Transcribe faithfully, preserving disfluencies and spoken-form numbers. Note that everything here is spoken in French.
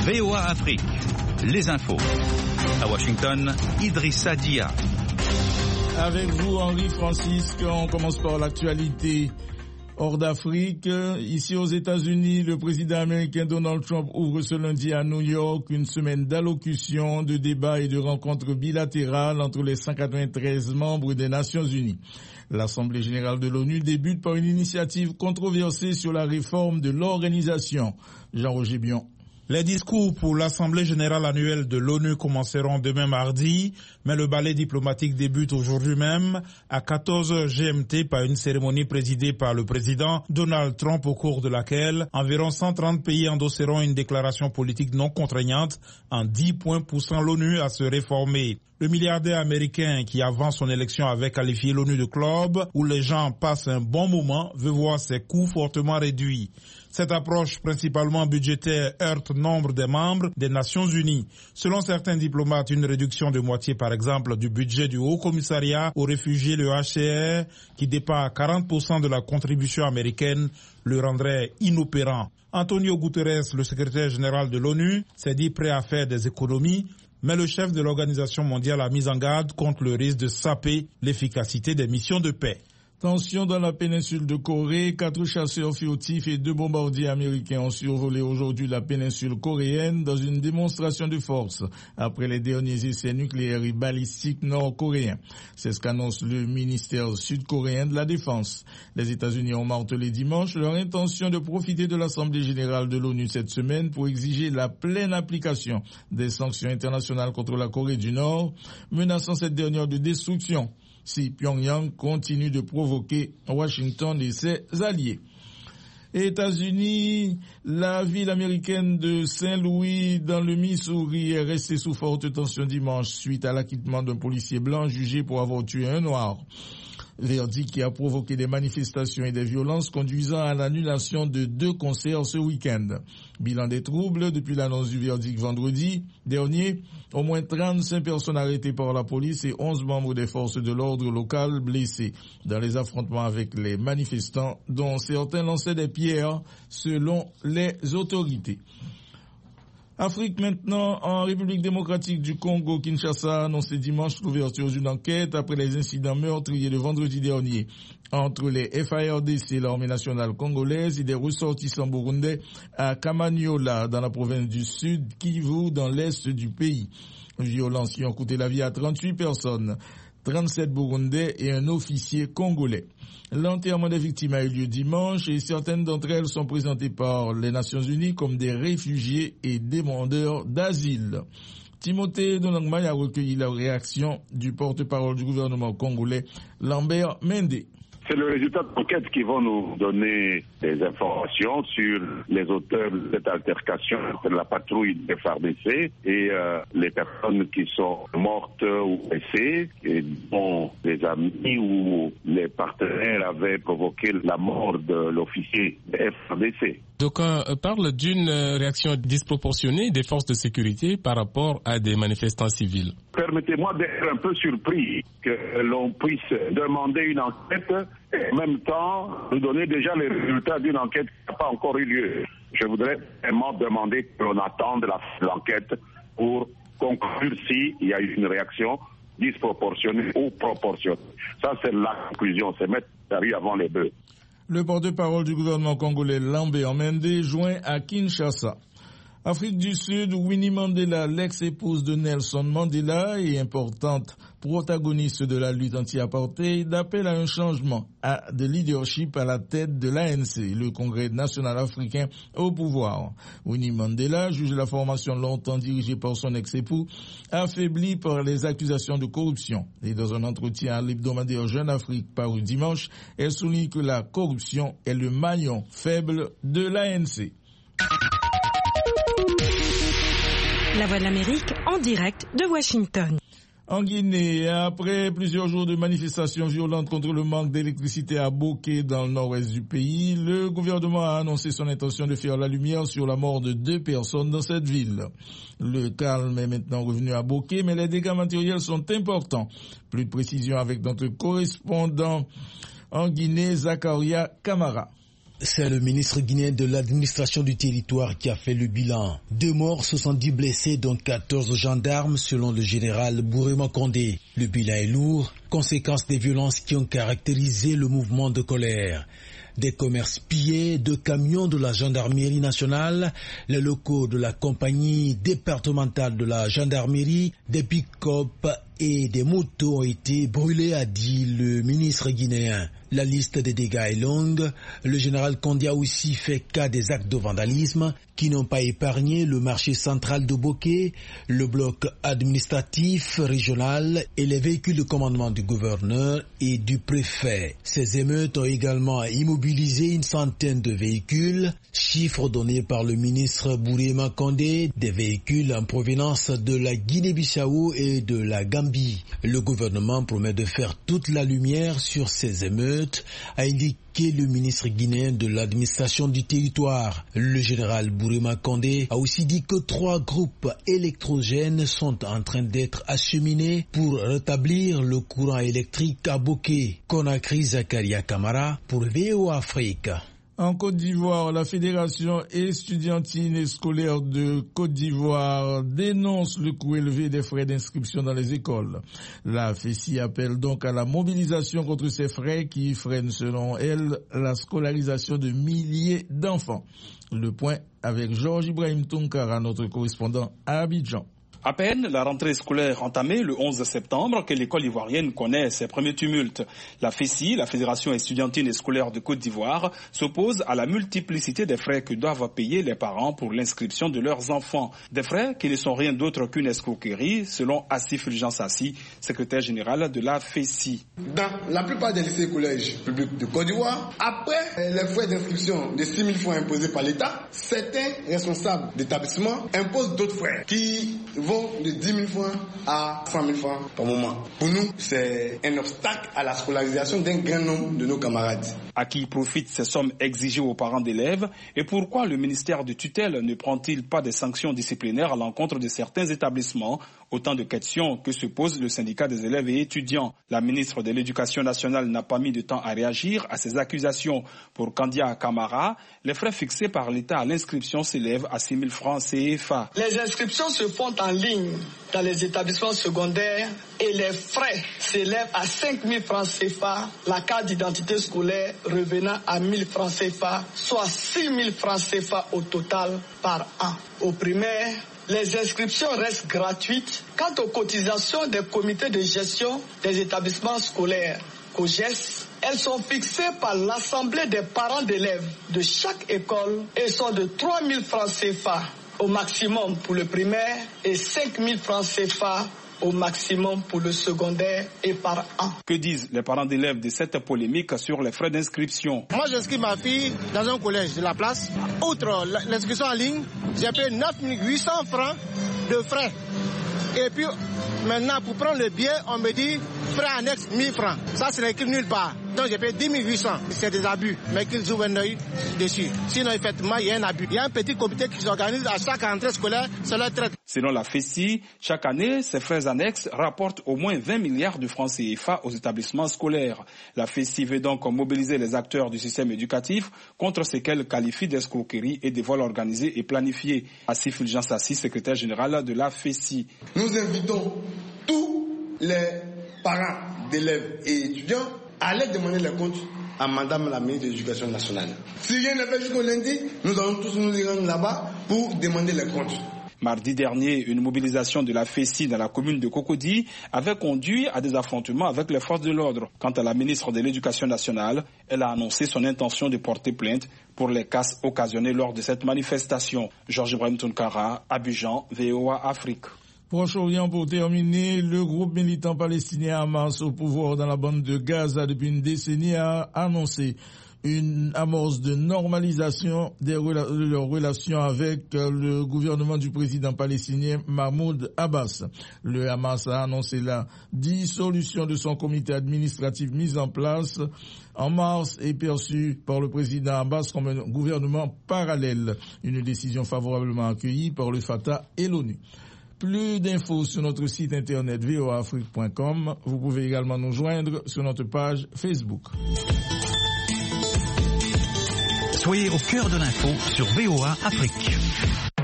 V O A Afrique, les infos. À Washington, Idrissa Dia. Avec vous, Henri Francisque, on commence par l'actualité. Hors d'Afrique, ici aux États-Unis, le président américain Donald Trump ouvre ce lundi à New York une semaine d'allocutions, de débats et de rencontres bilatérales entre les cent quatre-vingt-treize membres des Nations Unies. L'Assemblée générale de l'ONU débute par une initiative controversée sur la réforme de l'organisation. Jean-Roger Bion. Les discours pour l'Assemblée générale annuelle de l'ONU commenceront demain mardi, mais le ballet diplomatique débute aujourd'hui même à quatorze heures G M T par une cérémonie présidée par le président Donald Trump au cours de laquelle environ cent trente pays endosseront une déclaration politique non contraignante en dix points poussant l'ONU à se réformer. Le milliardaire américain qui, avant son élection, avait qualifié l'ONU de club où les gens passent un bon moment veut voir ses coûts fortement réduits. Cette approche principalement budgétaire heurte nombre des membres des Nations Unies. Selon certains diplomates, une réduction de moitié, par exemple, du budget du Haut Commissariat aux réfugiés, le H C R, qui dépasse quarante pour cent de la contribution américaine, le rendrait inopérant. Antonio Guterres, le secrétaire général de l'ONU, s'est dit prêt à faire des économies, mais le chef de l'Organisation mondiale a mis en garde contre le risque de saper l'efficacité des missions de paix. Tension dans la péninsule de Corée. Quatre chasseurs furtifs et deux bombardiers américains ont survolé aujourd'hui la péninsule coréenne dans une démonstration de force après les derniers essais nucléaires et balistiques nord-coréens. C'est ce qu'annonce le ministère sud-coréen de la Défense. Les États-Unis ont martelé dimanche leur intention de profiter de l'Assemblée générale de l'ONU cette semaine pour exiger la pleine application des sanctions internationales contre la Corée du Nord, menaçant cette dernière de destruction si Pyongyang continue de provoquer Washington et ses alliés. États-Unis, la ville américaine de Saint-Louis dans le Missouri est restée sous forte tension dimanche suite à l'acquittement d'un policier blanc jugé pour avoir tué un noir. Verdict qui a provoqué des manifestations et des violences conduisant à l'annulation de deux concerts ce week-end. Bilan des troubles depuis l'annonce du verdict vendredi dernier, au moins trente-cinq personnes arrêtées par la police et onze membres des forces de l'ordre locales blessés dans les affrontements avec les manifestants dont certains lançaient des pierres selon les autorités. Afrique maintenant, en République démocratique du Congo, Kinshasa a annoncé dimanche l'ouverture d'une enquête après les incidents meurtriers de vendredi dernier entre les F A R D C, l'armée nationale congolaise, et des ressortissants burundais à Kamanyola, dans la province du Sud Kivu, dans l'est du pays. Violences qui ont coûté la vie à trente-huit personnes, trente-sept Burundais et un officier congolais. L'enterrement des victimes a eu lieu dimanche et certaines d'entre elles sont présentées par les Nations Unies comme des réfugiés et demandeurs d'asile. Timothée Donangmay a recueilli la réaction du porte-parole du gouvernement congolais, Lambert Mende. C'est le résultat d'enquête qui va nous donner des informations sur les auteurs de cette altercation entre la patrouille des F A R D C et euh, les personnes qui sont mortes ou blessées, et dont les amis ou les partenaires avaient provoqué la mort de l'officier des F A R D C. D'aucuns parlent d'une réaction disproportionnée des forces de sécurité par rapport à des manifestants civils. Permettez-moi d'être un peu surpris que l'on puisse demander une enquête et en même temps nous donner déjà les résultats d'une enquête qui n'a pas encore eu lieu. Je voudrais vraiment demander que l'on attende la fin de l'enquête pour conclure s'il y a eu une réaction disproportionnée ou proportionnée. Ça, c'est la conclusion, c'est mettre la rue avant les bœufs. Le porte-parole du gouvernement congolais Lambert Mende joint à Kinshasa. Afrique du Sud, Winnie Mandela, l'ex-épouse de Nelson Mandela et importante protagoniste de la lutte anti-apartheid, appelle à un changement à, de leadership à la tête de l'A N C, le Congrès national africain au pouvoir. Winnie Mandela juge la formation longtemps dirigée par son ex-époux affaiblie par les accusations de corruption. Et dans un entretien à l'hebdomadaire Jeune Afrique paru dimanche, elle souligne que la corruption est le maillon faible de l'A N C. La Voix de l'Amérique en direct de Washington. En Guinée, après plusieurs jours de manifestations violentes contre le manque d'électricité à Boké dans le nord-est du pays, le gouvernement a annoncé son intention de faire la lumière sur la mort de deux personnes dans cette ville. Le calme est maintenant revenu à Boké, mais les dégâts matériels sont importants. Plus de précisions avec notre correspondant en Guinée, Zakaria Kamara. C'est le ministre guinéen de l'administration du territoire qui a fait le bilan. Deux morts, soixante-dix blessés, dont quatorze gendarmes, selon le général Bourema Condé. Le bilan est lourd, conséquence des violences qui ont caractérisé le mouvement de colère. Des commerces pillés, de camions de la gendarmerie nationale, les locaux de la compagnie départementale de la gendarmerie, des pick-up et des motos ont été brûlés, a dit le ministre guinéen. La liste des dégâts est longue. Le général Condé a aussi fait cas des actes de vandalisme qui n'ont pas épargné le marché central de Boké, le bloc administratif régional et les véhicules de commandement du gouverneur et du préfet. Ces émeutes ont également immobilisé une centaine de véhicules, chiffre donné par le ministre Bourema Condé, des véhicules en provenance de la Guinée-Bissau et de la Gambie. Le gouvernement promet de faire toute la lumière sur ces émeutes, a indiqué le ministre guinéen de l'administration du territoire. Le général Bourema Condé a aussi dit que trois groupes électrogènes sont en train d'être acheminés pour rétablir le courant électrique à Boké. Conakry, Zakaria Kamara pour V O A Afrique. En Côte d'Ivoire, la Fédération estudiantine et scolaire de Côte d'Ivoire dénonce le coût élevé des frais d'inscription dans les écoles. La F E S I appelle donc à la mobilisation contre ces frais qui freinent, selon elle, la scolarisation de milliers d'enfants. Le point avec Georges Ibrahim Tunkara, notre correspondant à Abidjan. À peine la rentrée scolaire entamée le onze septembre que l'école ivoirienne connaît ses premiers tumultes. La F E S I, la Fédération estudiantine et scolaire de Côte d'Ivoire, s'oppose à la multiplicité des frais que doivent payer les parents pour l'inscription de leurs enfants. Des frais qui ne sont rien d'autre qu'une escroquerie, selon Assif Fulgence Assi, secrétaire général de la F E S I. Dans la plupart des lycées et collèges publics de Côte d'Ivoire, après les frais d'inscription de six mille francs imposés par l'État, certains responsables d'établissements imposent d'autres frais qui vont de dix mille francs à cent mille francs par moment. Pour nous, c'est un obstacle à la scolarisation d'un grand nombre de nos camarades. À qui profitent ces sommes exigées aux parents d'élèves et pourquoi le ministère de tutelle ne prend-il pas des sanctions disciplinaires à l'encontre de certains établissements? Autant de questions que se pose le syndicat des élèves et étudiants. La ministre de l'Éducation nationale n'a pas mis de temps à réagir à ces accusations. Pour Kandia Kamara, les frais fixés par l'État à l'inscription s'élèvent à six mille francs C F A. Les inscriptions se font en ligne dans les établissements secondaires et les frais s'élèvent à cinq mille francs C F A, la carte d'identité scolaire revenant à mille francs C F A, soit six mille francs C F A au total par an. Au primaire, les inscriptions restent gratuites. Quant aux cotisations des comités de gestion des établissements scolaires, COGES, elles sont fixées par l'Assemblée des parents d'élèves de chaque école et sont de trois mille francs C F A au maximum pour le primaire et cinq mille francs C F A au maximum pour le secondaire et par an. Que disent les parents d'élèves de cette polémique sur les frais d'inscription? Moi, j'inscris ma fille dans un collège de la place. Outre l'inscription en ligne, j'ai payé neuf mille huit cents francs de frais. Et puis, maintenant, pour prendre le billet, on me dit frais annexes mille francs. Ça, c'est écrit nulle part. Donc, j'ai payé dix mille huit cents. C'est des abus, mais qu'ils ouvrent un œil dessus. Sinon, effectivement, il y a un abus. Il y a un petit comité qui s'organise à chaque rentrée scolaire, c'est leur traite. Selon la F E S I, chaque année, ces frais annexes rapportent au moins vingt milliards de francs C F A aux établissements scolaires. La F E S I veut donc mobiliser les acteurs du système éducatif contre ce qu'elle qualifie d'escroquerie et de vol organisé et planifié. Assif Fulgence Assi, secrétaire général de la F E S I. Nous invitons tous les parents d'élèves et étudiants à aller demander les comptes à Madame la ministre de l'Éducation nationale. Si rien n'est fait jusqu'au lundi, nous allons tous nous y rendre là-bas pour demander les comptes. Mardi dernier, une mobilisation de la F E S I dans la commune de Cocody avait conduit à des affrontements avec les forces de l'ordre. Quant à la ministre de l'Éducation nationale, elle a annoncé son intention de porter plainte pour les casses occasionnées lors de cette manifestation. Georges Ibrahim Tunkara, Abidjan, V O A Afrique. Proche-Orient pour terminer, le groupe militant palestinien Hamas au pouvoir dans la bande de Gaza depuis une décennie a annoncé une amorce de normalisation de leurs relations avec le gouvernement du président palestinien Mahmoud Abbas. Le Hamas a annoncé la dissolution de son comité administratif mis en place en mars et perçu par le président Abbas comme un gouvernement parallèle, une décision favorablement accueillie par le Fatah et l'ONU. Plus d'infos sur notre site internet v o a afrique point com. Vous pouvez également nous joindre sur notre page Facebook. Soyez au cœur de l'info sur V O A Afrique.